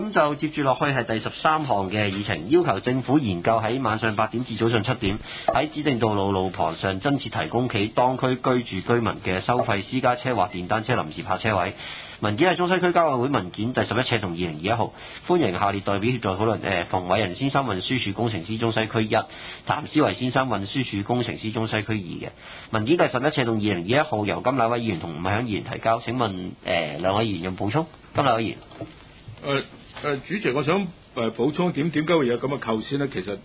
咁就接住落去係第13項嘅議程，要求政府研究喺晚上8點至早上7點喺指定道路路旁上增設提供俾當區居住居民嘅收費私家車或電單車臨時泊車位。文件係中西區交委會文件第11/同2021號，歡迎下列代表協助討論。馮偉仁先生運輸署工程師中西區1，譚思維先生運輸署工程師中西區2嘅文件第11/同2021號，由甘乃威議員同吳靄儀議員提交。請問兩位議員有冇補充？甘乃威議員。 主席，我想補充點解會有咁嘅構思呢？其實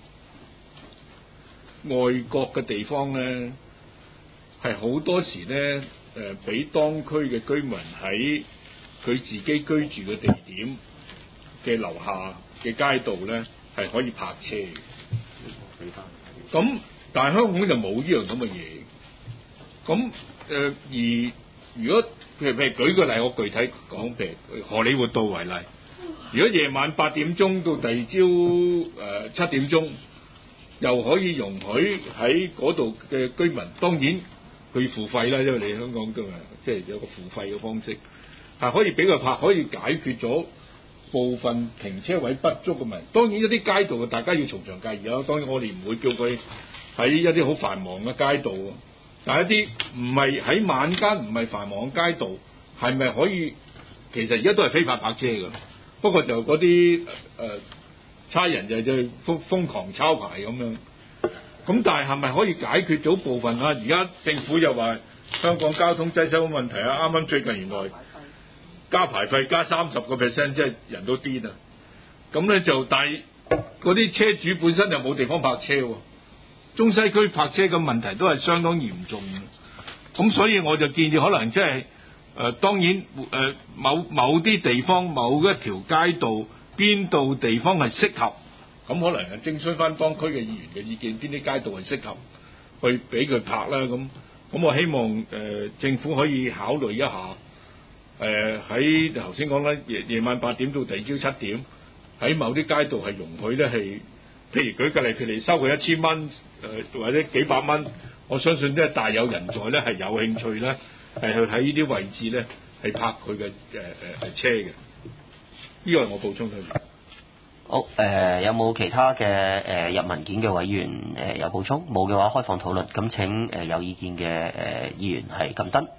外國嘅地方呢，係好多時呢，俾當區嘅居民喺佢自己居住嘅地點嘅樓下嘅街道呢，係可以泊車嘅。咁但係香港就冇呢樣咁嘅嘢。咁而如果譬如舉個例，我具體講，譬如荷里活道為例，如果夜晚8點鐘到第二朝7點鐘，又可以容許喺嗰度嘅居民，當然佢要付費啦，因為你香港嘅即係有個付費嘅方式，係可以俾佢泊，可以解決咗部分停車位不足嘅問題。當然一啲街道大家要從長計議啦。當然我哋唔會叫佢喺一啲好繁忙嘅街道，但係一啲唔係喺晚間唔係繁忙嘅街道，係咪可以？其實而家都係非法泊車㗎，不過就嗰啲差人就瘋狂抄牌咁樣。咁但係係咪可以解決到部分啊？而家政府又話香港交通擠塞嘅問題啊，啱啱最近原來加牌費加30%，即係人都癲啊！咁咧就但係嗰啲車主本身又冇地方泊車喎。中西區泊車嘅問題都係相當嚴重嘅，咁所以我就建議可能即係當然某啲地方某一條街道邊度地方係適合，咁可能係徵詢翻當區嘅議員嘅意見，邊啲街道係適合去俾佢泊啦。咁我希望政府可以考慮一下，喺頭先講啦，夜晚8點到第二朝7點，喺某啲街道係容許咧係。譬如舉個例，佢哋收佢1000蚊，或者幾百蚊，我相信咧大有人在咧，係有興趣咧，係去喺呢啲位置咧係泊佢嘅車嘅。呢個係我補充嘅。 好，有冇其他嘅入文件嘅委員有補充？冇嘅話開放討論。咁請有意見嘅議員係撳燈。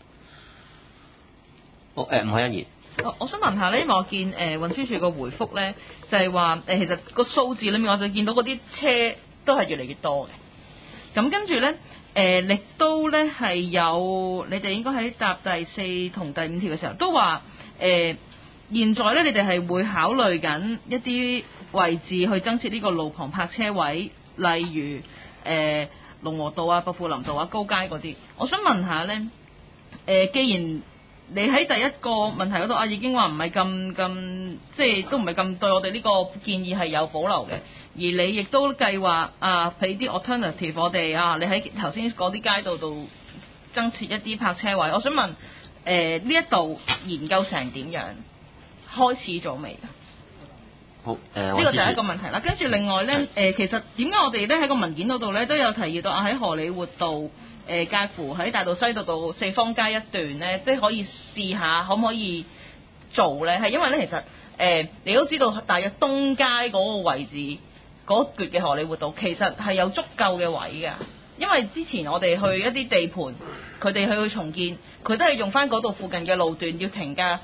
好，吳靄儀議員。 我想問下咧，因為我見運輸署個回覆咧，就係話其實個數字裏面我就見到嗰啲車都係越嚟越多嘅。咁跟住咧亦都咧係有你哋應該喺答第4同第5條嘅時候都話現在咧你哋係會考慮緊一啲位置去增設呢個路旁泊車位，例如龍和道啊、薄扶林道啊、高街嗰啲。我想問下咧既然你喺第一個問題嗰度已經話唔係咁，即係都唔係咁對我哋呢個建議係有保留嘅，而你亦都計劃俾啲 alternative 我哋你喺頭先嗰啲街道度增設一啲泊車位。我想問呢一度研究成點樣？開始咗未？ 好， 呢個就係一個問題啦。跟住另外咧其實點解我哋咧喺個文件嗰度咧都有提議到喺荷里活道介乎喺大道西道到4方街一段咧，即係可以試下可唔可以做咧？係因為咧其實你都知道，大約東街嗰個位置嗰橛嘅荷里活道其實係有足夠嘅位㗎。因為之前我哋去一啲地盤，佢哋去重建，佢都係用翻嗰度附近嘅路段，要停架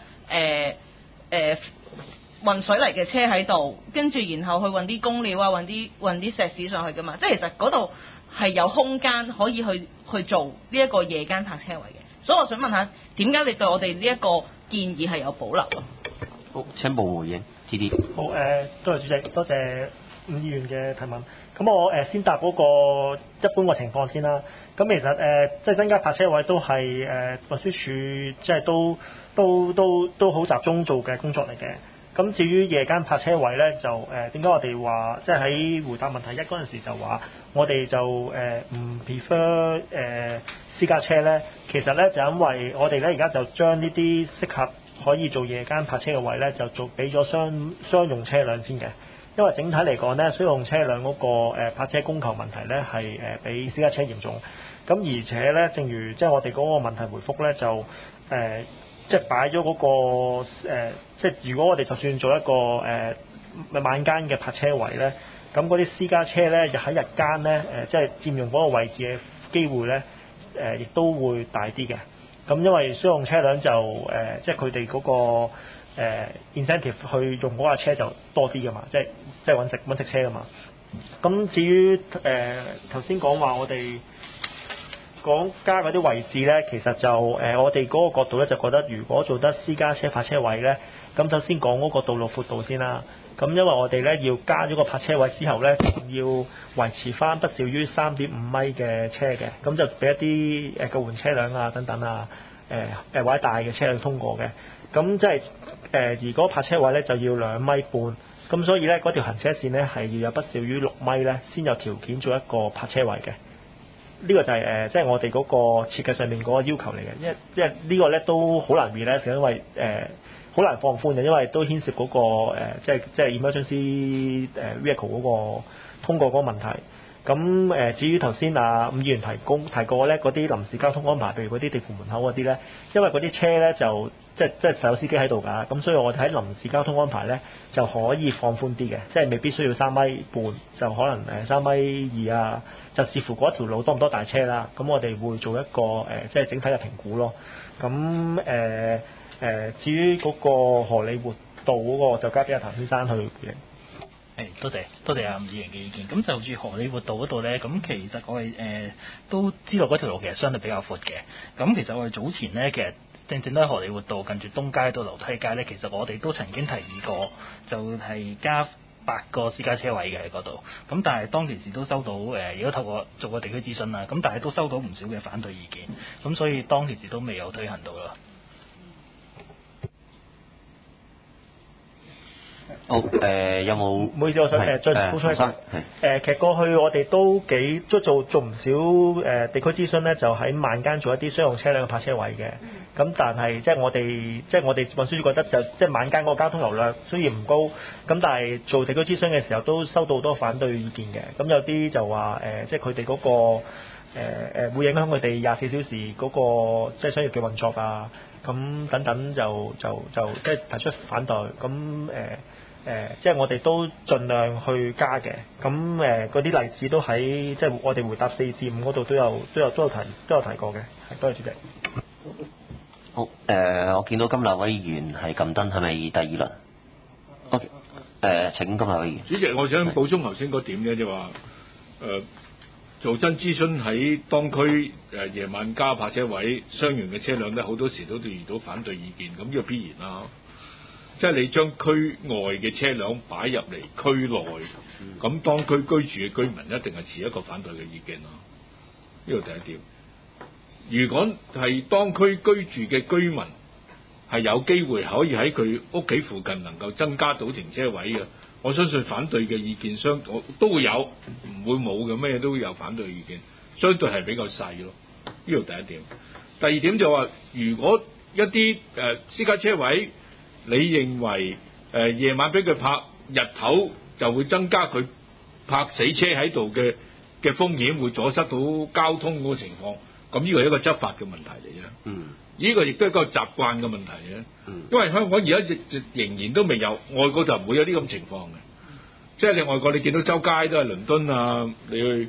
運水泥嘅車喺度，跟住然後去運啲工料運啲石屎上去㗎嘛。即係其實嗰度係有空間可以去做呢一個夜間泊車位嘅，所以我想問下，點解你對我哋呢一個建議係有保留啊？ 好，請部回應 TD。 好，多謝主席，多謝伍議員嘅提問。咁我先答嗰個一般嘅情況先啦。咁其實即係增加泊車位都係運輸署即係都好集中做嘅工作嚟嘅。咁至於夜間泊車位咧，就點解我哋話即係喺回答問題1嗰陣時就話我哋就唔 prefer 私家車咧？其實咧就因為我哋咧而家就將呢啲適合可以做夜間泊車嘅位咧，就做俾咗商用車輛先嘅。因為整體嚟講咧，商用車輛嗰個泊車供求問題咧係比私家車嚴重。咁而且咧，正如即係我哋嗰個問題回覆咧，就即係擺咗嗰個即係如果我哋就算做一個晚間嘅泊車位咧，咁嗰啲私家車咧喺日間咧即係佔用嗰個位置嘅機會咧亦都會大啲嘅。咁因為商用車輛就即係佢哋嗰個incentive 去用嗰架車就多啲噶嘛，即係揾食車噶嘛。咁至於頭先講話我哋講加嗰啲位置咧，其實就我哋嗰個角度咧就覺得，如果做得私家車泊車位咧，咁首先講嗰個道路闊度先啦。咁因為我哋咧要加咗個泊車位之後咧，仲要維持翻不少於3.5米嘅車嘅，咁就俾一啲救援車輛啊等等啊或者大嘅車輛通過嘅。咁即係如果泊車位咧就要2.5米，咁所以咧嗰條行車線咧係要有不少於6米咧，先有條件做一個泊車位嘅。呢個就係即係我哋嗰個設計上面嗰個要求嚟嘅，因為呢個咧都好難 relate，因為好難放寬嘅，因為都牽涉嗰個即係 emergency vehicle 嗰個通過嗰個問題。咁至於頭先伍議員提過咧，嗰啲臨時交通安排，譬如嗰啲地盤門口嗰啲咧，因為嗰啲車咧就即係有司機喺度㗎，咁所以我哋喺臨時交通安排咧就可以放寬啲嘅，即係未必需要3.5米，就可能3.2米啊，就視乎嗰條路多唔多大車啦。咁我哋會做一個即係整體嘅評估咯。咁至於嗰個荷里活道嗰個就交俾阿譚先生去回應。 多謝伍議員嘅意見。咁就住荷里活道嗰度咧，咁其實我哋都知道嗰條路其實相對比較闊嘅。咁其實我哋早前咧，其實正都喺荷里活道近住東街到樓梯街咧，其實我哋都曾經提議過，就係加8個私家車位嘅喺嗰度。咁但係當其時都收到如果透過做個地區諮詢啦，咁但係都收到唔少嘅反對意見。咁所以當其時都未有推行到啦。 好有冇？ 唔好意思，我想再補充一下。其實過去我哋都做唔少地區諮詢咧，就喺晚間做一啲商用車輛嘅泊車位嘅。咁但係即係我哋運輸署覺得就即係晚間嗰個交通流量雖然唔高，咁但係做地區諮詢嘅時候都收到好多反對意見嘅。咁有啲就話即係佢哋嗰個會影響佢哋24小時嗰個即係商業嘅運作啊，咁等等就即係提出反對。咁即係我哋都盡量去加嘅，咁嗰啲例子都喺即係我哋回答4至5嗰度都有提過嘅，係多謝主席。 好我見到金立委議員係撳燈，係咪第2輪？OK 請金立委議員。 主席，我想補充頭先嗰點嘅，就話做真諮詢喺當區夜晚加泊車位，商用嘅車輛咧好多時都遇到反對意見，咁呢個必然啦。即係你將區外嘅車輛擺入嚟區內，咁當區居住嘅居民一定係持一個反對嘅意見咯。呢個第一點。如果係當區居住嘅居民係有機會可以喺佢屋企附近能夠增加到停車位嘅，我相信反對嘅意見都會有，唔會冇嘅，咩都有反對意見，相對係比較細咯。呢個第一點。第二點就話，如果一啲私家車位，你認為夜晚俾佢泊，日頭就會增加佢泊死車喺度嘅風險，會阻塞到交通嗰個情況，咁呢個係一個執法嘅問題嚟啫。呢個亦都係一個習慣嘅問題啫。因為香港而家仍然都未有，外國就唔會有啲咁情況嘅。即係你外國你見到周街都係倫敦啊，你去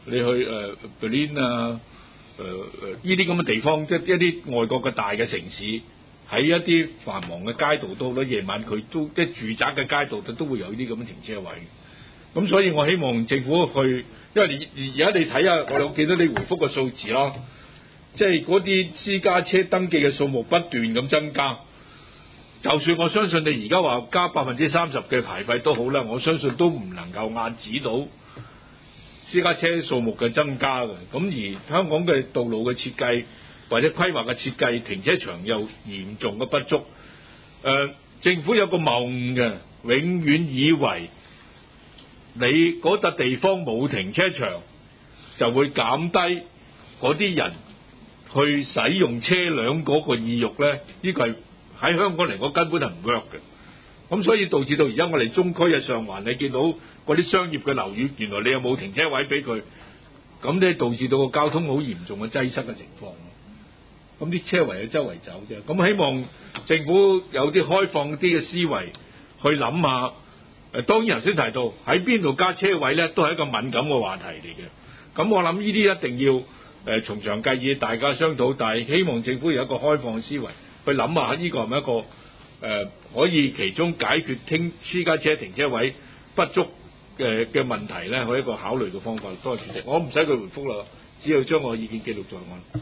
Berlin 啊，呢啲咁嘅地方，即係一啲外國嘅大嘅城市。喺一啲繁忙嘅街道都夜晚佢都即係住宅嘅街道都會有呢啲咁嘅停車位。咁所以我希望政府去，因為而家你睇下，我有見到你回覆個數字啦，即係嗰啲私家車登記嘅數目不斷咁增加。就算我相信你而家話加30%嘅牌費都好啦，我相信都唔能夠壓止到私家車數目嘅增加嘅。咁而香港嘅道路嘅設計或者規劃嘅設計，停車場又嚴重嘅不足。政府有個謬誤嘅，永遠以為你嗰笪地方冇停車場，就會減低嗰啲人去使用車輛嗰個意欲咧。呢個係喺香港嚟講根本係唔 work 嘅。咁所以導致到而家我哋中區嘅上環，你見到嗰啲商業嘅樓宇，原來你又冇停車位俾佢，咁咧導致到個交通好嚴重嘅擠塞嘅情況。 咁啲車唯有周圍走啫。咁希望政府有啲開放啲嘅思維去諗下。當然頭先提到喺邊度加車位咧，都係一個敏感嘅話題嚟嘅。咁我諗呢啲一定要從長計議，大家商討。但係希望政府有一個開放嘅思維去諗下，呢個係咪一個可以其中解決私家車停車位不足嘅問題咧，係一個考慮嘅方法。多謝主席，我唔使佢回覆啦，只要將我嘅意見記錄在案。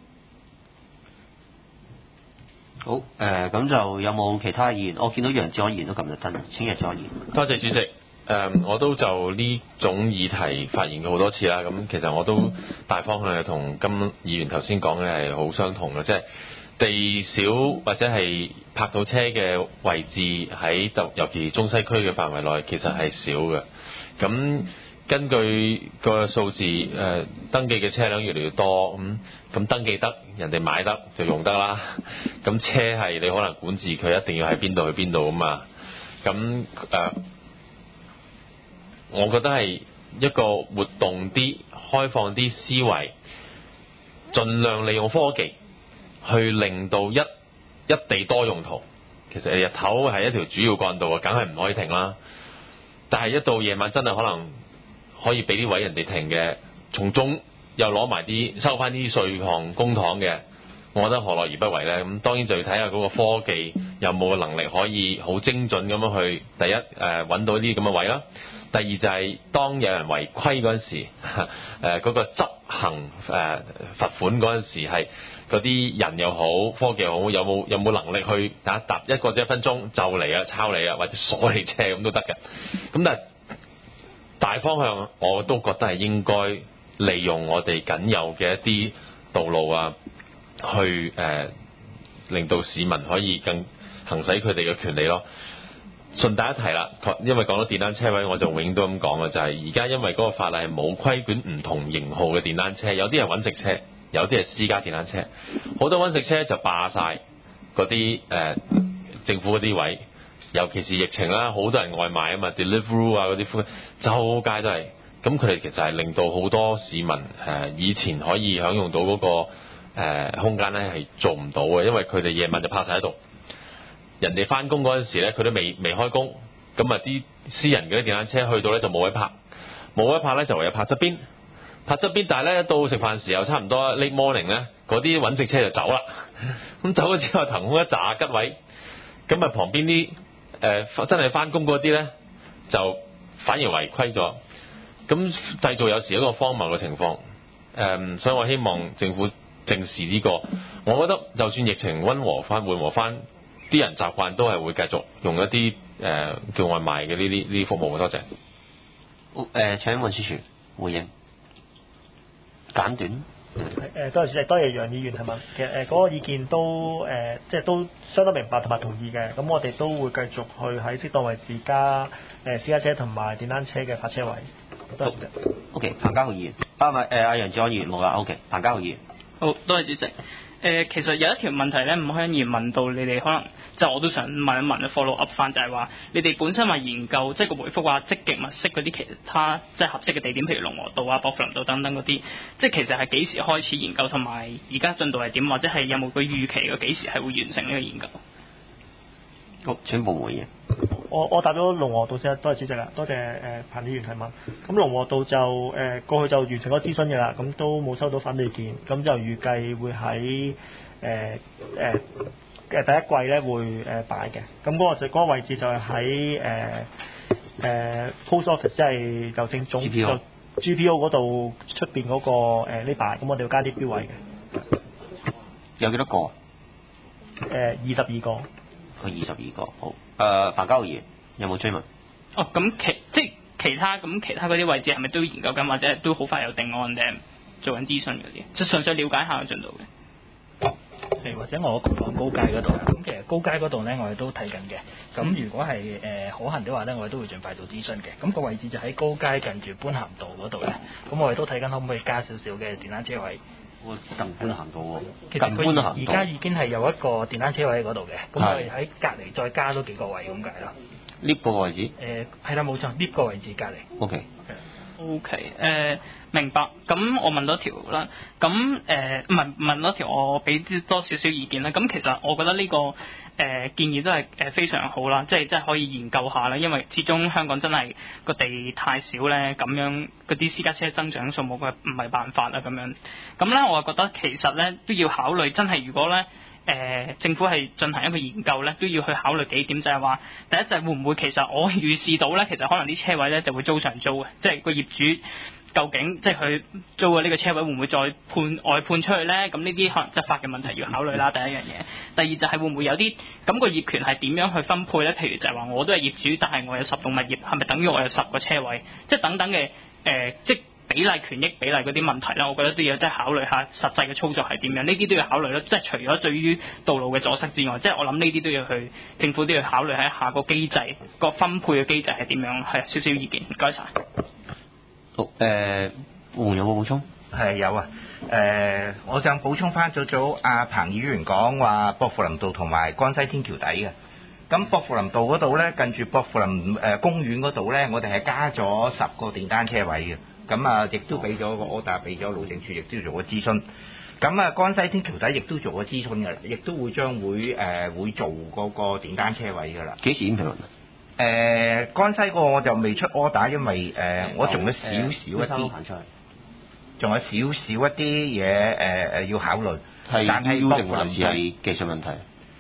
好，咁就有冇其他議員？我見到楊志安議員都撳咗燈，請日志安議員。 多謝主席。我都就呢種議題發言過好多次啦。咁其實我都大方向係同金議員頭先講嘅係好相同嘅，即係地少或者係泊到車嘅位置喺尤其中西區嘅範圍內，其實係少嘅。咁根據個數字，登記嘅車輛越嚟越多，咁登記得，人哋買得就用得啦。咁車係你可能管治佢一定要喺邊度去邊度啊嘛。咁我覺得係一個活動啲、開放啲思維，盡量利用科技去令到一地多用途。其實日頭係一條主要幹道啊，梗係唔可以停啦。但係一到夜晚真係可能可以俾啲位人哋停嘅，從中又攞埋啲收翻啲稅項公帑嘅，我覺得何樂而不為呢？咁當然就要睇下嗰個科技有冇能力可以好精準咁樣去第一揾到啲咁嘅位啦。第二就係當有人違規嗰陣時，嗰個執行罰款嗰陣時係嗰啲人又好，科技又好，有冇能力去搭一個1分鐘就嚟啊，抄你啊，或者鎖你車咁都得嘅。咁但係大方向我都覺得係應該利用我哋僅有嘅一啲道路啊，去令到市民可以更行使佢哋嘅權利咯。順帶一提啦，因為講到電單車位，我就永遠都咁講嘅，就係而家因為嗰個法例係冇規管唔同型號嘅電單車，有啲係揾食車，有啲係私家電單車，好多揾食車就霸晒嗰啲政府嗰啲位，尤其是疫情啦，好多人外賣啊嘛 ，Deliveroo 啊嗰啲，周街都係，咁佢哋其實係令到好多市民以前可以享用到嗰個空間咧係做唔到嘅，因為佢哋夜晚就泊晒喺度。人哋翻工嗰陣時咧，佢都未開工，咁啊啲私人嗰啲電單車去到咧就冇位泊，冇位泊咧就唯有泊側邊，但係咧一到食飯時候差唔多 late morning 咧，嗰啲揾食車就走啦，咁走咗之後騰空一紮吉位，咁啊旁邊啲真係翻工嗰啲咧就反而違規咗，咁製造有時一個荒謬嘅情況，所以我希望政府正視呢個，我覺得就算疫情緩和翻。啲人習慣都係會繼續用一啲叫外賣嘅呢啲服務。多謝。 請運輸署回應，簡短。 多謝主席，多謝楊議員提問。其實嗰個意見都即係都相當明白同埋同意嘅。咁我哋都會繼續去喺適當位置加私家車同埋電單車嘅泊車位。多謝。 OK， 彭家豪議員，阿楊志安議員冇啦。OK， 彭家豪議員。 好，多謝主席。其實有一條問題咧，吳香議員問到你哋可能，就我都想問一問 follow up 翻，就係話你哋本身話研究，即係個回覆話積極物色嗰啲其他即係合適嘅地點，譬如龍和道啊、薄扶林道等等嗰啲，即係其實係幾時開始研究，同埋而家進度係點，或者係有冇個預期嘅幾時係會完成呢個研究？ 好，請部回應。 我答咗龍和道先，多謝主席啦，多謝彭議員提問。咁龍和道就過去就完成咗諮詢嘅啦，咁都冇收到反對意見，咁就預計會喺第一季咧會擺嘅。咁嗰個位置就係喺Post Office， 即係郵政總 GPO 嗰度出邊嗰個呢排，咁我哋要加啲標位嘅。 有幾多個 ？22個。 22個，好。彭家豪議員有冇追問？ 哦，咁其他嗰啲位置係咪都研究緊，或者都好快有定案定做緊諮詢嗰啲？即係純粹了解下個進度嘅。 或者我講高街嗰度，咁其實高街嗰度咧，我哋都睇緊嘅。咁如果係可行嘅話咧，我哋都會盡快做諮詢嘅。咁個位置就喺高街近住般咸道嗰度咧。咁我哋都睇緊可唔可以加少少嘅電單車位。 近般咸道喎， 其實佢而家已經係有一個電單車位喺嗰度嘅。咁我哋喺隔離再加多幾個位咁解啦。 lift 個位置？ 係啦，冇錯，lift 個位置隔離。 OK。 OK， 明白。咁我問多條啦。咁唔係問多條，我俾多少少意見啦。咁其實我覺得呢、個建議都係非常好啦，即係可以研究下啦。因為始終香港真係個地太少咧，咁樣嗰啲私家車增長數目嘅唔係辦法啦咁樣。咁咧我覺得其實咧都要考慮，真係如果咧。政府係進行一個研究咧，都要去考慮幾點，就係話第一就係會唔會其實我預示到咧，其實可能啲車位咧就會租上租嘅，即係個業主究竟即係佢租嘅呢個車位會唔會再外判出去咧？咁呢啲可能執法嘅問題要考慮啦。第一樣嘢，第二就係會唔會有啲咁個業權係點樣去分配咧？譬如就係話我都係業主，但係我有10棟物業，係咪等於我有10個車位？即係等等嘅即比例權益比例嗰啲問題啦，我覺得都要即係考慮下實際嘅操作係點樣，呢啲都要考慮咯。即係除咗對於道路嘅阻塞之外，即係我諗呢啲都要去政府都要考慮喺下個機制個分配嘅機制係點樣，係少少意見，唔該晒。 好胡有冇補充？ 係有啊。我想補充翻早阿彭議員講話薄扶林道同埋江西天橋底嘅。咁薄扶林道嗰度咧，近住薄扶林公園嗰度咧，我哋係加咗10個電單車位嘅。咁啊，亦都俾咗個 order 俾咗路政署，亦都做過諮詢。咁啊，江西天橋底亦都做過諮詢嘅，亦都會將會做嗰個電單車位㗎啦。 幾時評論？ 江西個我就未出 order，因為我仲有少少一啲，仲有少少一啲嘢要考慮。但係薄扶林係技術問題。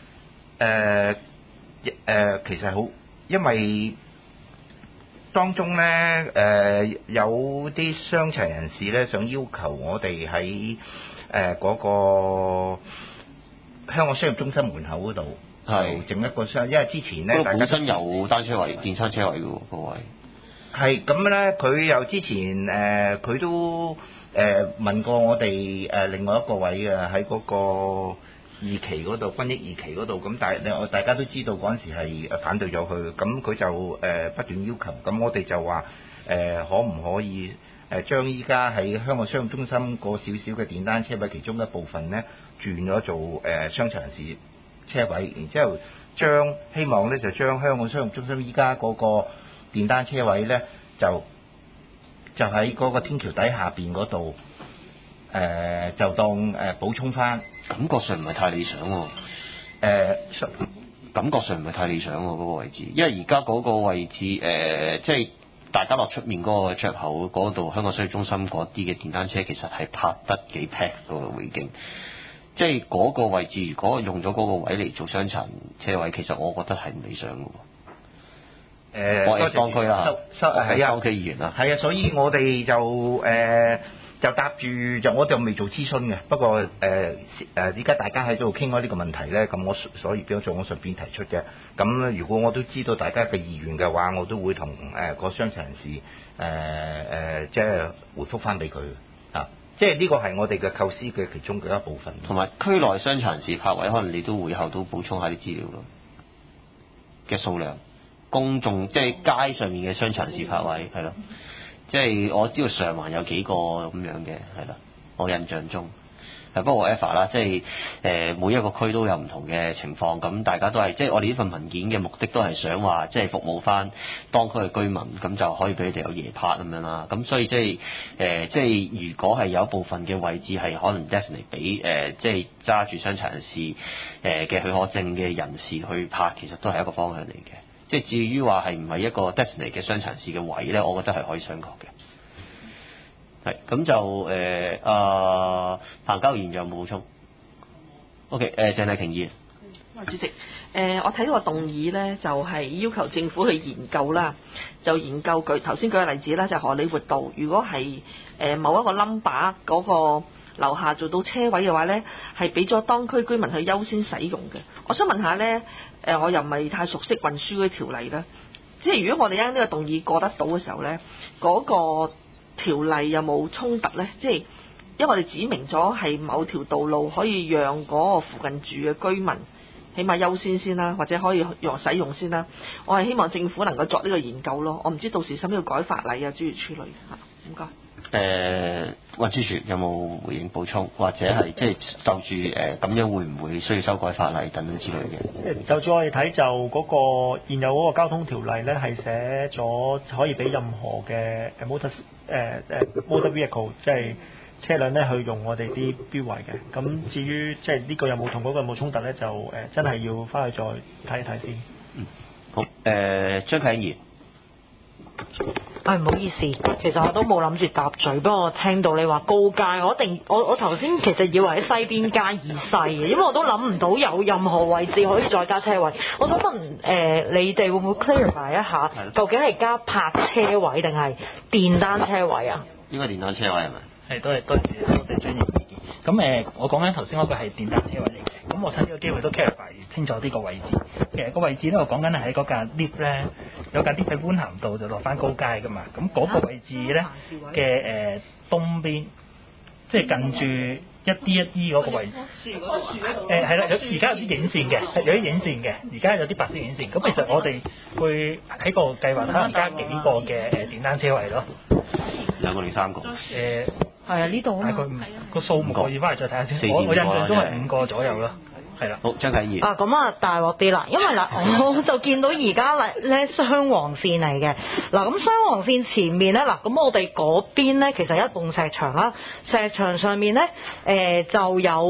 其實好，因為當中咧有啲傷殘人士咧想要求我哋喺嗰個香港商業中心門口嗰度係整一個因為之前咧本身有單車位、電單車位嘅喎，個位係咁咧，佢又之前佢都問過我哋另外一個位嘅喺嗰個2期嗰度，軍益2期嗰度，咁大家都知道嗰陣時係反對咗佢，咁佢就不斷要求，咁我哋就話可唔可以將依家喺香港商業中心個少少嘅電單車位其中一部分咧轉咗做商場人士車位，然之後希望咧就將香港商業中心依家嗰個電單車位咧就喺嗰個天橋底下邊嗰度就當補充翻。 感覺上唔係太理想喎。感覺上唔係太理想喎，嗰個位置，因為而家嗰個位置即係大家落出面嗰個出口嗰度，香港商業中心嗰啲嘅電單車其實係泊得幾 pack 嘅已經。即係嗰個位置，如果用咗嗰個位嚟做傷殘車位，其實我覺得係唔理想嘅喎。我係當區啦，係當區議員啦。 係啊，所以我哋就搭住我就未做諮詢嘅，不過而家大家喺度傾開呢個問題咧，咁所以變咗我順便提出嘅。咁如果我都知道大家嘅意願嘅話，我都會同個傷殘人士即係回覆翻俾佢啊。即係呢個係我哋嘅構思嘅其中嘅一部分。 同埋區內傷殘人士泊位，可能你都會後都補充下啲資料咯嘅數量，公眾即係街上面嘅傷殘人士泊位係咯。即係我知道上環有幾個咁樣嘅，係啦，我印象中係不過 whatever 啦，即係每一個區都有唔同嘅情況，咁大家都係即係我哋呢份文件嘅目的都係想話即係服務翻當區嘅居民，咁就可以俾佢哋有夜泊咁樣啦。咁所以即係如果係有一部分嘅位置係可能 designate 俾即係揸住傷殘人士嘅許可證嘅人士去泊，其實都係一個方向嚟嘅。即係至於話係唔係一個 designate 嘅傷殘人士嘅位咧，我覺得係可以商榷嘅。係咁就彭家賢有冇補充 ？OK， 鄭麗瓊議員。 主席，我睇到個動議咧，就係要求政府去研究啦，就研究頭先舉個例子啦，就係荷里活道，如果係某一個 number 嗰個樓下做到車位嘅話咧，係俾咗當區居民去優先使用嘅。我想問下咧，我又唔係太熟悉運輸嗰啲條例啦，即係如果我哋啱呢個動議過得到嘅時候咧，嗰個條例有冇衝突咧？即係因為我哋指明咗係某條道路可以讓嗰個附近住嘅居民起碼優先啦，或者可以使用先啦。我係希望政府能夠作呢個研究咯。我唔知到時使唔使要改法例啊，諸如此類嚇。唔該。 運輸署有冇回應補充，或者係即係就住咁樣會唔會需要修改法例等等之類嘅？ 就住我哋睇就嗰個現有嗰個交通條例咧，係寫咗可以俾任何嘅motor vehicle 即係車輛咧去用我哋啲標位嘅。咁至於即係呢個有冇同嗰個有冇衝突咧，就真係要翻去再睇一睇先。 好，張啟賢。 唔好意思，其實我都冇諗住搭嘴，不過我聽到你話高街，我頭先其實以為喺西邊街以西嘅，因為我都諗唔到有任何位置可以再加車位。我想問你哋會唔會 clarify 一下，究竟係加泊車位定係電單車位啊？ 應該電單車位係咪？ 係，多謝專業意見。咁我講緊頭先嗰個係電單車位嚟嘅。咁我趁呢個機會都 clarify 清楚呢個位置。其實個位置咧，我講緊係喺嗰架 lift 咧，有架 lift 喺觀咸道就落翻高街噶嘛。咁嗰個位置咧嘅東邊，即係近住一啲嗰個位置。係啦，而家有啲影線嘅，有啲影線嘅，而家有啲白色影線。咁其實我哋會喺個計劃可能加幾個嘅電單車位咯。 2個定3個？ 係啊，呢度大概個數目可以翻嚟再睇下先。我印象中係5個左右咯。係啦， 好，張啟義。 咁啊大鑊啲啦，因為嗱，我就見到而家咧雙黃線嚟嘅。嗱，咁雙黃線前面咧，嗱，咁我哋嗰邊咧其實一棟石牆啦，石牆上面咧就有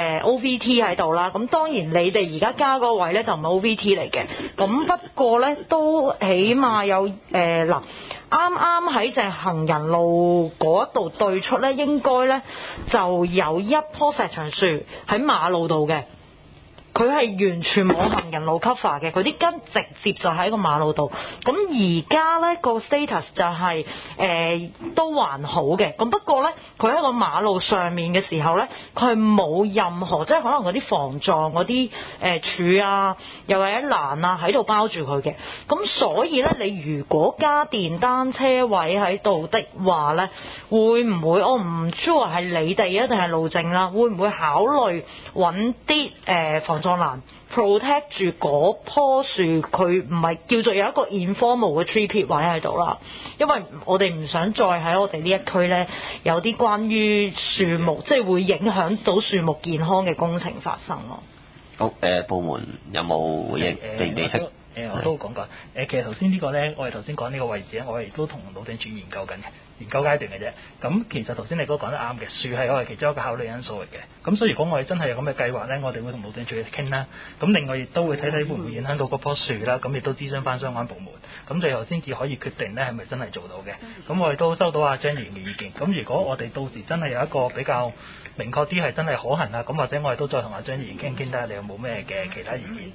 OVT 喺度啦。咁當然你哋而家加個位咧就唔係 OVT 嚟嘅。咁不過咧都起碼有嗱。啱啱喺隻行人路嗰度對出咧，應該咧就有一棵石牆樹喺馬路度嘅。佢係完全冇行人路 cover 嘅，佢啲根直接就喺個馬路度。咁而家呢個 status 就係、都還好嘅。咁不過呢，佢喺個馬路上面嘅時候呢，佢係冇任何即係可能嗰啲防撞嗰啲柱啊，又或者欄啊喺度包住佢嘅。咁所以呢，你如果加電單車位喺度的話呢，會唔會我唔 sure 係你哋啊定係路政啦？會唔會考慮揾啲防撞欄 protect 住嗰棵樹，佢唔係叫做有一個 informal 嘅 tree pit 位喺度啦，因為我哋唔想再喺我哋呢一區呢有啲關於樹木即係會影響到樹木健康嘅工程發生咯。 好，部門有冇回應？你識？ 我都講過。其實頭先呢個咧，我哋頭先講呢個位置咧，我哋都同路政署研究緊嘅，研究階段嘅啫。咁其實頭先你都講得啱嘅，樹係我哋其中一個考慮因素嚟嘅。咁所以如果我哋真係有咁嘅計劃咧，我哋會同路政署去傾啦。咁另外亦都會睇睇會唔會影響到嗰棵樹啦。咁亦都諮詢翻相關部門。咁最後先至可以決定咧係咪真係做到嘅。咁我哋都收到阿張議員嘅意見。咁如果我哋到時真係有一個比較明確啲係真係可行啊，咁或者我哋都再同阿張議員傾傾睇下你有冇咩嘅其他意見。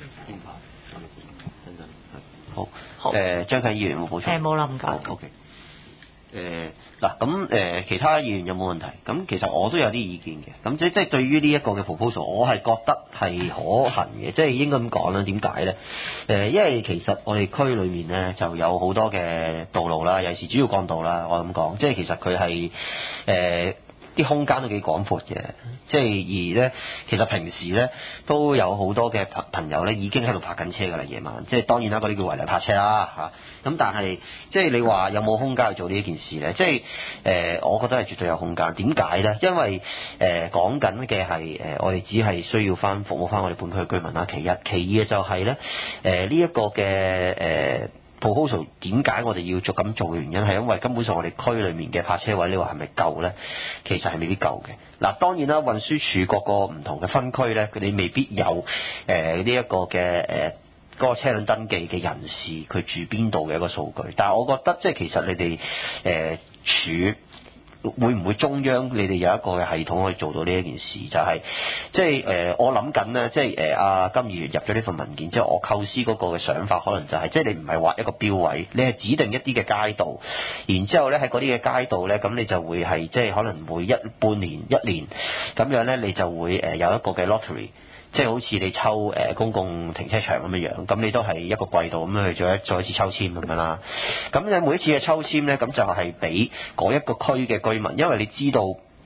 好，張啟議員有冇補充？ 冇啦，唔該。 OK。嗱，咁其他議員有冇問題？咁其實我都有啲意見嘅。咁即係對於呢一個嘅 proposal，我係覺得係可行嘅，即係應該咁講啦。點解咧？因為其實我哋區裏面咧就有好多嘅道路啦，尤其是主要幹道啦。我咁講，即係其實佢係啲空間都幾廣闊嘅，即係而咧，其實平時咧都有好多嘅朋友咧已經喺度泊緊車㗎啦，夜晚。即係當然啦，嗰啲叫違例泊車啦嚇。咁但係即係你話有冇空間去做呢一件事咧？即係我覺得係絕對有空間。點解咧？因為講緊嘅係我哋只係需要服務翻我哋本區嘅居民啦。其一，其二嘅就係咧呢一個嘅proposal 點解我哋要咁做嘅原因係因為根本上我哋區裏面嘅泊車位，你話係咪夠呢？其實係未必夠嘅。嗱，當然啦，運輸署各個唔同嘅分區呢，佢哋未必有呢一個嘅嗰個車輛登記嘅人士佢住邊度嘅一個數據。但係我覺得即係其實你哋署會唔會中央你哋有一個嘅系統可以做到呢一件事？就係即係我諗緊咧，即係阿金議員入咗呢份文件之後，我構思嗰個嘅想法可能就係即係你唔係畫一個標位，你係指定一啲嘅街道，然之後咧喺嗰啲嘅街道咧，咁你就會係即係可能每半年一年咁樣咧，你就會有一個嘅 lottery。即係好似你抽公共停車場咁樣，咁你都係一個季度咁樣去再一次抽籤咁樣啦。咁你每一次嘅抽籤咧，咁就係俾嗰一個區嘅居民，因為你知道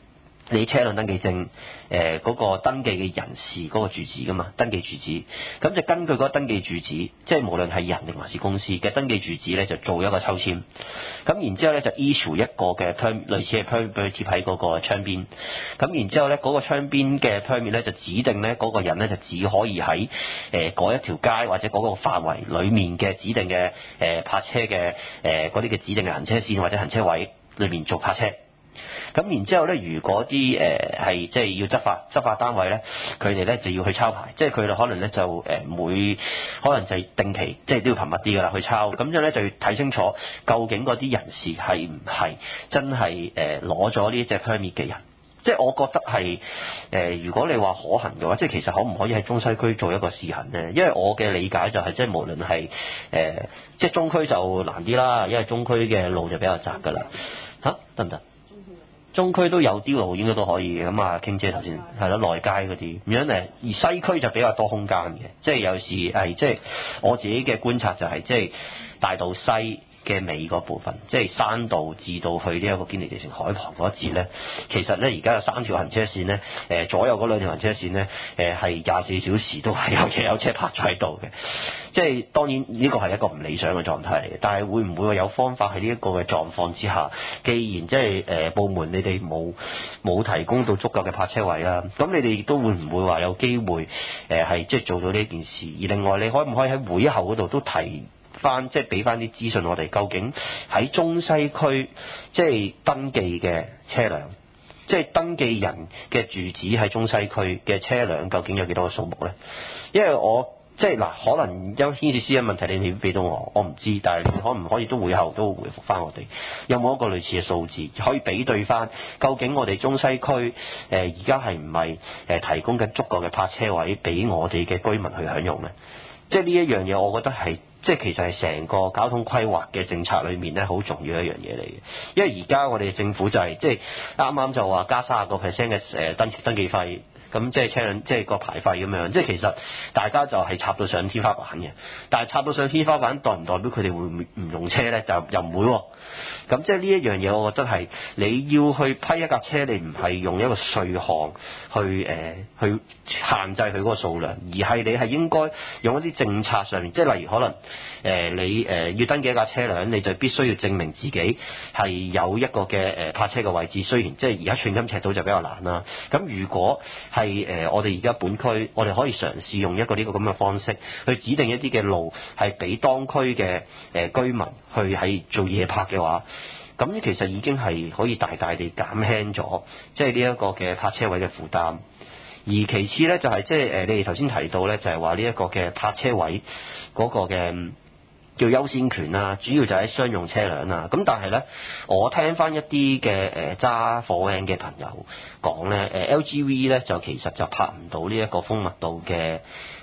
你車輛登記證嗰個登記嘅人士嗰個住址噶嘛，登記住址，咁就根據嗰個登記住址，即係無論係人定還是公司嘅登記住址咧，就做一個抽籤，咁然之後咧就 issue 一個嘅 permit，類似係 permit 俾佢貼喺嗰個窗邊，咁然之後咧嗰個窗邊嘅 permit 咧就指定咧嗰個人咧就只可以喺嗰一條街或者嗰個範圍裡面嘅指定嘅泊車嘅嗰啲嘅指定嘅行車線或者行車位裏面做泊車。咁然之後咧，如果啲係即係要執法單位咧，佢哋咧就要去抄牌，即係佢哋可能咧就可能就係定期，即係都要頻密啲噶啦去抄，咁樣咧就要睇清楚究竟嗰啲人士係唔係真係攞咗呢隻 permit 嘅人。即係我覺得係如果你話可行嘅話，即係其實可唔可以喺中西區做一個試行咧？因為我嘅理解就係即係無論係即係中區就難啲啦，因為中區嘅路就比較窄㗎啦。得唔得？中區都有啲路應該都可以嘅，咁啊傾姐頭先係咯內街嗰啲咁樣而西區就比較多空間嘅，即係有時係即係我自己嘅觀察就係即係大道西嘅尾嗰部分，即係山道至到去呢一個堅尼地城海旁嗰一節咧，其實咧而家有3條行車線咧，左右嗰2條行車線咧，係24小時都係有車泊咗喺度嘅，即係當然呢個係一個唔理想嘅狀態嚟嘅，但係會唔會有方法喺呢一個嘅狀況之下，既然即係部門你哋冇提供到足夠嘅泊車位啦，咁你哋亦都會唔會話有機會係即係做到呢件事？而另外你可唔可以喺會後嗰度都提翻即係俾翻啲資訊我哋，究竟喺中西區即係登記嘅車輛，即係登記人嘅住址喺中西區嘅車輛，究竟有幾多個數目咧？因為我即係嗱，可能有牽涉私隱問題，你未必俾到我唔知，但係你可唔可以都會後都回覆翻我哋，有冇一個類似嘅數字可以比對翻，究竟我哋中西區而家係唔係提供緊足夠嘅泊車位俾我哋嘅居民去享用咧？即係呢一樣嘢，我覺得係即係其實係成個交通規劃嘅政策裏面咧，好重要一樣嘢嚟嘅。因為而家我哋政府就係即係啱啱就話加30%嘅登記費，咁即係車輛即係個牌費咁樣，即係其實大家就係插到上天花板嘅。但係插到上天花板代唔代表佢哋會唔用車咧？就又唔會喎。咁即係呢一樣嘢，我覺得係你要去批一架車，你唔係用一個稅項去限制佢嗰個數量，而係你係應該用一啲政策上面，即係例如可能你要登記一架車輛，你就必須要證明自己係有一個嘅泊車嘅位置。雖然即係而家寸金尺土就比較難啦。咁如果係我哋而家本區，我哋可以嘗試用一個呢個咁嘅方式去指定一啲嘅路，係俾當區嘅居民去係做夜泊嘅話，咁其實已經係可以大大地減輕咗即係呢一個嘅泊車位嘅負擔。而其次咧就係即係你哋頭先提到咧，就係話呢一個嘅泊車位嗰個嘅叫優先權啦，主要就喺商用車輛啦。咁但係咧，我聽翻一啲嘅揸貨 van 嘅朋友講咧，LGV 咧就其實就泊唔到呢一個豐密道嘅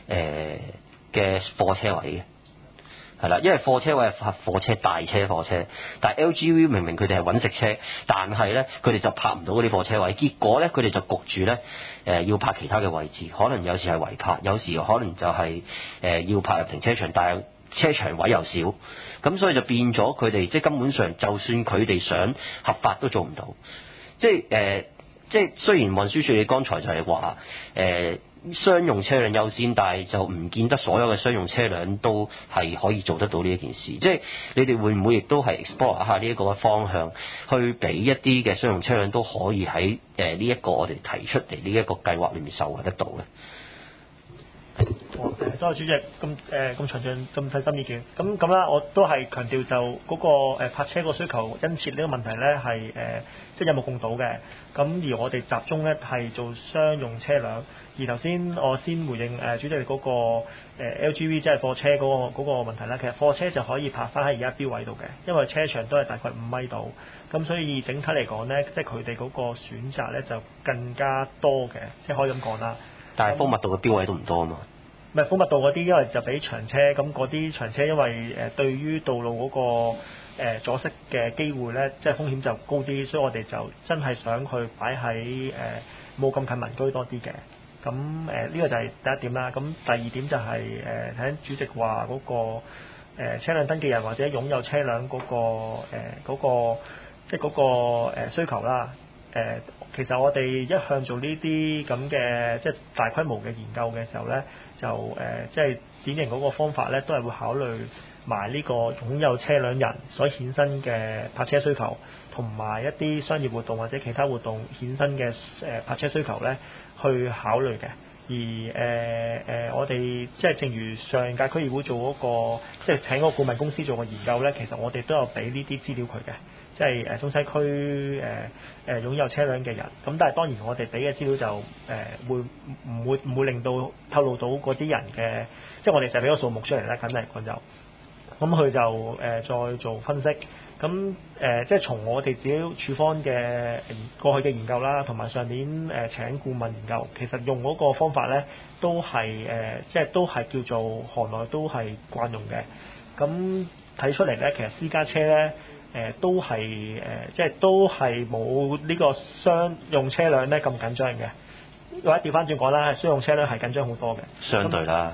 貨車位嘅。係啦，因為貨車位係貨車大車貨車，但係 LGV 明明佢哋係揾食車，但係咧佢哋就泊唔到嗰啲貨車位，結果咧佢哋就焗住咧要泊其他嘅位置，可能有時係違泊，有時可能就係要泊入停車場，但係車場位又少，咁所以就變咗佢哋即係根本上就算佢哋想合法都做唔到，即係雖然運輸署你剛才就係話商用車輛優先，但係就唔見得所有嘅商用車輛都係可以做得到呢一件事。即係你哋會唔會亦都係 explore 下呢一個方向，去俾一啲嘅商用車輛都可以喺呢一個我哋提出嚟呢一個計劃裏面受惠得到咧？ 多謝主席咁詳盡咁細心意見。咁啦，我都係強調就嗰個泊車個需求殷切呢個問題咧係即係有目共睹嘅。咁而我哋集中咧係做商用車輛。而頭先我先回應主席嗰個LGV 即係貨車嗰個問題啦。其實貨車就可以泊翻喺而家標位度嘅，因為車長都係大概5米度。咁所以整體嚟講咧，即係佢哋嗰個選擇咧就更加多嘅，即係可以咁講啦。 但係豐密道嘅標位都唔多啊嘛。 唔係豐密道嗰啲，因為就俾長車，咁嗰啲長車因為對於道路嗰個阻塞嘅機會咧，即係風險就高啲，所以我哋就真係想去擺喺冇咁近民居多啲嘅。咁呢個就係第一點啦。咁第二點就係睇主席話嗰個車輛登記人或者擁有車輛嗰個即係嗰個需求啦。 其實我哋一向做呢啲咁嘅即係大規模嘅研究嘅時候咧，就即係典型嗰個方法咧，都係會考慮埋呢個擁有車輛人所衍生嘅泊車需求，同埋一啲商業活動或者其他活動衍生嘅泊車需求咧，去考慮嘅。而我哋即係正如上屆區議會做嗰個，即係請嗰個顧問公司做個研究咧，其實我哋都有俾呢啲資料佢嘅，即係中西區擁有車輛嘅人。咁但係當然我哋俾嘅資料就唔會令到透露到嗰啲人嘅，即係我哋就俾個數目出嚟啦，簡單嚟講就。咁佢就再做分析，咁即係從我哋自己處方嘅過去嘅研究啦，同埋上年請顧問研究，其實用嗰個方法咧，都係即係都係叫做行內都係慣用嘅。咁睇出嚟咧，其實私家車咧都係即係都係冇呢個商用車輛咧咁緊張嘅，或者調翻轉講啦，商用車輛係緊張好多嘅。 相對啦。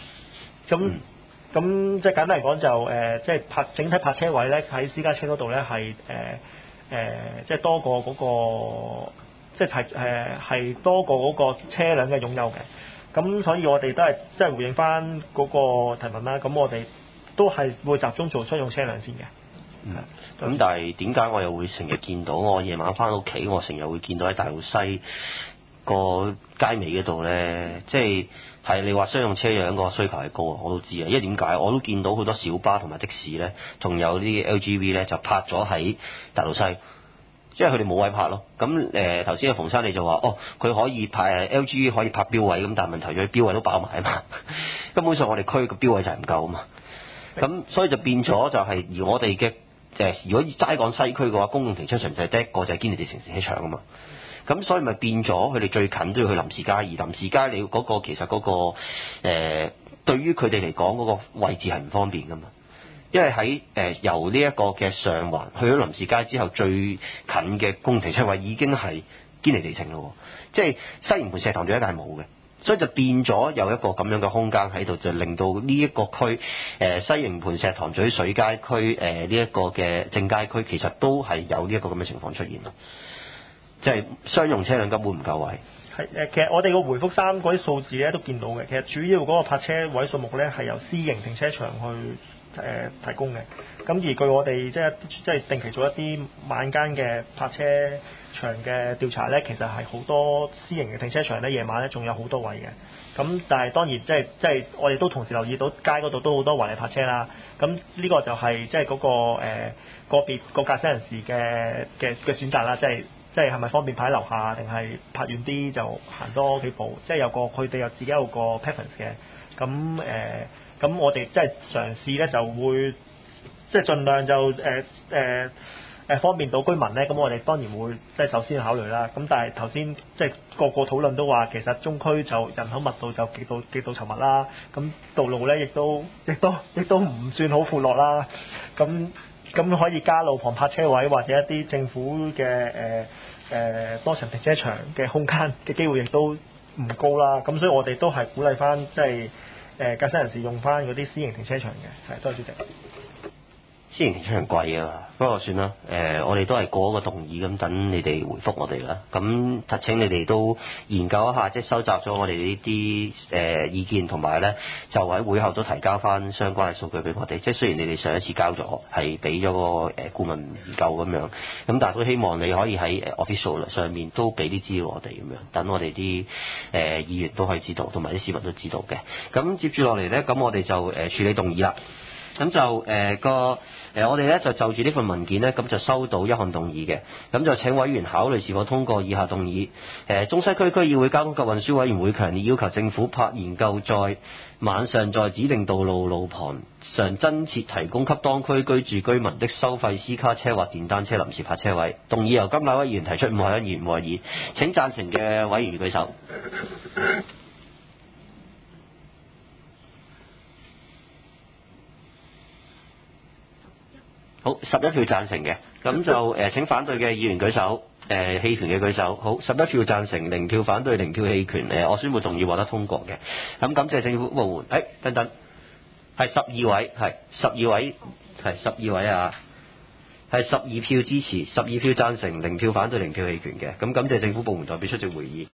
咁即係簡單嚟講就即係整體泊車位咧喺私家車嗰度咧係即係多過嗰個即係多過嗰個車輛嘅擁有嘅。咁所以我哋都係即係回應翻嗰個提問啦。咁我哋都係會集中做商用車輛先嘅。 咁但係點解我又會成日見到我夜晚翻屋企，我成日會見到喺大澳西個街尾嗰度咧，即係你話商用車輛個需求係高啊，我都知啊。因為點解我都見到好多小巴同埋的士咧，仲有啲 LGV 咧就泊咗喺大澳西，因為佢哋冇位泊咯。咁頭先阿馮生你就話佢可以泊LGV 可以泊標位，咁但係問題佢標位都爆埋啊嘛。根本上我哋區個標位就係唔夠啊嘛。咁所以就變咗就係而我哋嘅如果齋講西區嘅話，公共停車場就係得一個就係堅尼地城市車場啊嘛。咁所以咪變咗佢哋最近都要去林士街，而林士街你嗰個其實嗰個對於佢哋嚟講嗰個位置係唔方便噶嘛，因為喺由呢一個嘅上環去咗林士街之後，最近嘅公共停車位已經係堅尼地城咯，即係西營盤石塘咀一帶係冇嘅，所以就變咗有一個咁樣嘅空間喺度，就令到呢一個區西營盤石塘咀水街區呢一個嘅正街區其實都係有呢一個咁嘅情況出現咯。即係商用車輛根本唔夠位。 其實我哋個回覆3嗰啲數字咧都見到嘅。其實主要嗰個泊車位數目咧係由私營停車場去提供嘅。咁而據我哋即係定期做一啲晚間嘅泊車場嘅調查咧，其實係好多私營嘅停車場咧夜晚咧仲有好多位嘅。咁但係當然即係我哋都同時留意到街嗰度都好多違例泊車啦。咁呢個就係即係嗰個個別個駕駛人士嘅選擇啦，即係係咪方便泊喺樓下，定係泊遠啲就行多幾步？即係佢哋有自己有個 preference 嘅。咁我哋即係嘗試咧就會即係盡量就方便到居民咧。咁我哋當然會即係首先考慮啦。咁但係頭先即係個討論都話，其實中區就人口密度就極度稠密啦。咁道路咧亦都唔算好闊落啦。咁可以加路旁泊車位或者一啲政府嘅多層停車場嘅空間嘅機會亦都唔高啦。咁所以我哋都係鼓勵翻即係駕駛人士用翻嗰啲私營停車場嘅。係，多謝主席。 私營停車場貴啊，不過算啦。我哋都係過一個動議咁，等你哋回覆我哋啦。咁請你哋都研究一下，即係收集咗我哋呢啲意見，同埋咧就喺會後都提交翻相關嘅數據俾我哋。即係雖然你哋上一次交咗係俾咗個顧問研究咁樣，咁但係都希望你可以喺official 上面都俾啲資料我哋咁樣，等我哋啲議員都可以知道，同埋啲市民都知道嘅。咁接住落嚟咧，咁我哋就處理動議啦。咁就我哋咧就住呢份文件咧，咁就收到一項動議嘅，咁就請委員考慮是否通過以下動議。中西區區議會交通及運輸委員會強烈要求政府拍研究在晚上在指定道路路旁上增設提供給當區居住居民的收費私家車或電單車臨時泊車位。動議由金乃威議員提出，5項議員無異議。請贊成嘅委員舉手。好，11票贊成嘅，咁就請反對嘅議員舉手，棄權嘅舉手。好，11票贊成，0票反對，0票棄權。我宣布動議獲得通過嘅。咁感謝政府部門。等，係12位，係12位啊。 係12票支持，12票贊成，0票反對，0票棄權嘅。咁感謝政府部門代表出席會議。